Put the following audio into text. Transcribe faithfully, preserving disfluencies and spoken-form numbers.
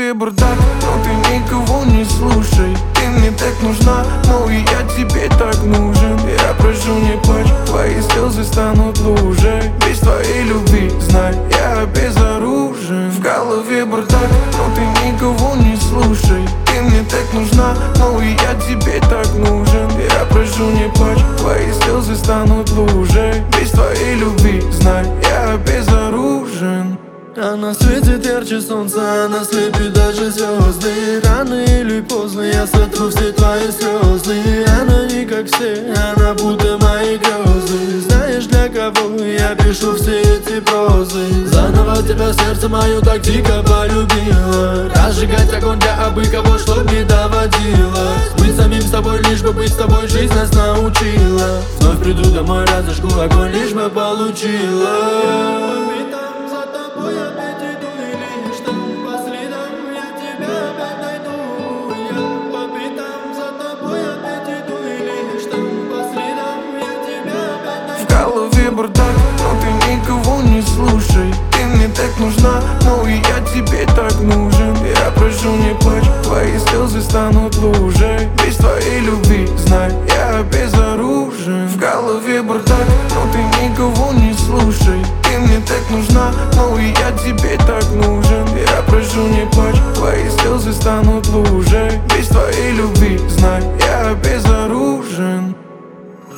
голове бардак, но ты никого не слушай. Ты мне так нужна, но и я тебе так нужен. Я прошу, не плачь, твои слезы станут лужей. Без твоей любви, знай, я безоружен. В голове бардак, но ты никого не слушай. Ты мне так нужна, но и я тебе так нужен. Я прошу, не плачь, твои слезы станут лужей. Без твоей любви, знай, я безоружен. А на свете ярче солнца, она слепит даже звезды. Рано или поздно я сотру все твои слезы. Она не как все, она будто мои грезы. Знаешь, для кого я пишу все эти прозы? Заново тебя сердце мое так дико полюбило. Разжигать огонь для абы кого, чтоб не доводилось. Быть самим собой, лишь бы быть с тобой, жизнь нас научила. Вновь приду домой, разожгу огонь, лишь бы получила. В голове бардак, но ты никого не слушай. Ты мне так нужна, но и я тебе так нужен. Я прошу, не плачь, твои слезы станут лужей. Без твоей любви, знай, я безоружен. В голове бардак, но ты никого не слушай. Ты мне так нужна, но и я тебе так нужен. Я прошу, не плачь, твои слезы станут лужей. Без твоей любви, знай, я безоружен.